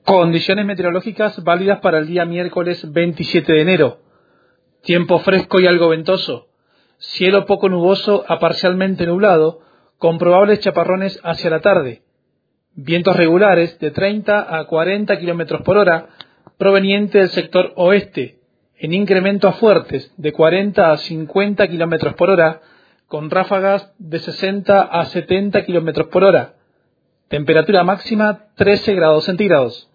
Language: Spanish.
Condiciones meteorológicas válidas para el día miércoles 27 de enero. Tiempo fresco y algo ventoso. Cielo poco nuboso a parcialmente nublado, con probables chaparrones hacia la tarde. Vientos regulares de 30 a 40 km por hora, proveniente del sector oeste, en incremento a fuertes de 40 a 50 km por hora, con ráfagas de 60 a 70 km por hora. Temperatura máxima 13 grados centígrados.